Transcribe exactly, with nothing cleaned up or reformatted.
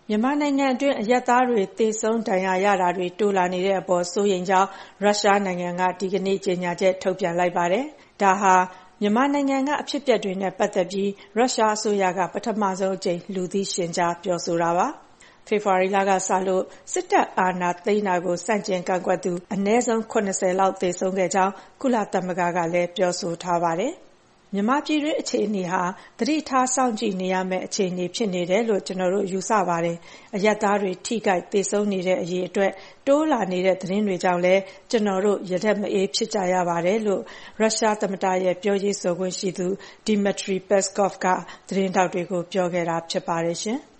မြန်မာနိုင်ငံအတွင်းအရပ်သားတွေသေဆုံးဒဏ်ရာရတာတွေတိုးလာနေတဲ့အပေါ်စိုးရိမ်ကြောင်းရုရှားနိုင်ငံကဒီကနေ့ကြေညာချက်ထုတ်ပြန်လိုက်ပါတယ်။ဒါဟာမြန်မာနိုင်ငံကအဖြစ်အပျက်တွေနဲ့ပတ်သက်ပြီးရုရှားအစိုးရကပထမဆုံးအကြိမ်လူသိရှင်ကြားပြောဆိုတာပါ။ဖေဖော်ဝါရီလကစလို့စစ်တပ်အာဏာသိမ်းတာကိုစန့်ကျင်ကန့်ကွက်သူအနည်းဆုံး၇၀လောက်သေဆုံးခဲ့ကြောင်းကုလသမဂ္ဂကလည်းပြောဆိုထားပါတယ်။မြန်မာပြည်တွင်းအခြေအနေဟာသတိထားစောင့်ကြည့်နေရမယ့်အခြေအနေဖြစ်နေတယ်လို့ကျွန်တော်တို့ယူဆပါတယ်။အရပ်သားတွေထိခိုက်သေဆုံးနေတဲ့အရေးအတွက်တိုးလာနေတဲ့သတင်းတွေကြောင့်လည်းကျွန်တော်တို့ရတက်မအေးဖြစ်ကြရပါတယ်လို့ရုရှားသမ္မတရဲ့ပြောရေးဆိုခွင့်ရှိသူ Dmitry Peskov ကသတင်းထောက်တွေကိုပြောခဲ့တာဖြစ်ပါတယ်ရှင်။